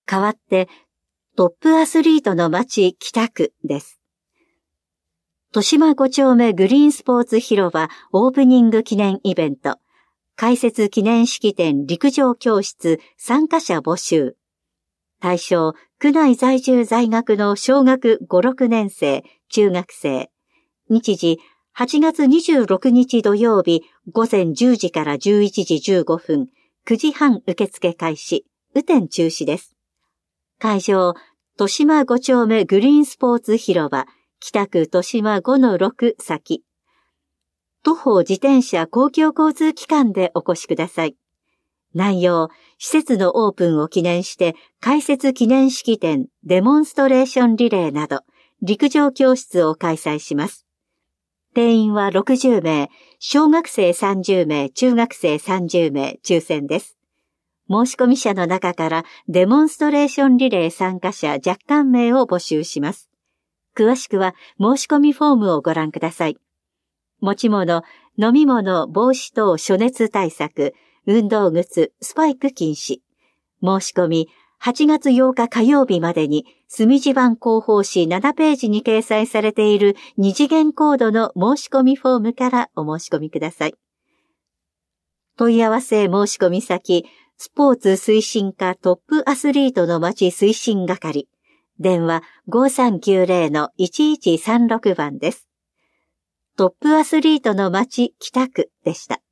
代わって、トップアスリートの街北区です。豊島5丁目グリーンスポーツ広場オープニング記念イベント、開設記念式典陸上教室参加者募集。対象、区内在住在学の小学5、6年生、中学生。日時、8月26日土曜日午前10時から11時15分、9時半受付開始、雨天中止です。会場、豊島5丁目グリーンスポーツ広場、北区豊島5-6先。徒歩自転車公共交通機関でお越しください。内容、施設のオープンを記念して開設記念式典、デモンストレーションリレーなど、陸上教室を開催します。定員は60名、小学生30名、中学生30名、抽選です。申し込み者の中からデモンストレーションリレー参加者若干名を募集します。詳しくは申し込みフォームをご覧ください。持ち物、飲み物、帽子等暑熱対策、運動靴、スパイク禁止。申し込み、8月8日火曜日までに、墨地版広報誌7ページに掲載されている2次元コードの申し込みフォームからお申し込みください。問い合わせ申し込み先、スポーツ推進課トップアスリートの街推進係。電話 5390-1136 番です。トップアスリートの街北区でした。